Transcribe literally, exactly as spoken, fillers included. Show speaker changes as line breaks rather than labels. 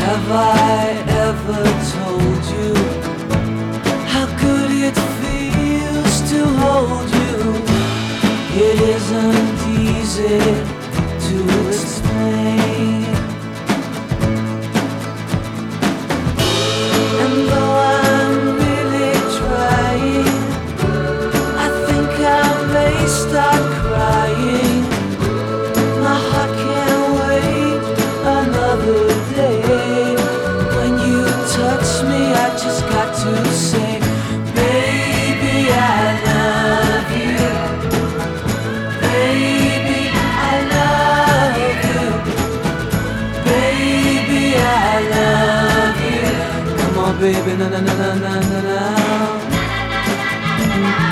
Have I ever told you how good it feels to hold you? It isn't easy to explain. And though I'm really trying, I think I may start crying. My heart can't wait another day. When you touch me, I just got to say, baby, I love you. Baby, I love you. Baby, I love you. Come on, baby, na na na na na na na.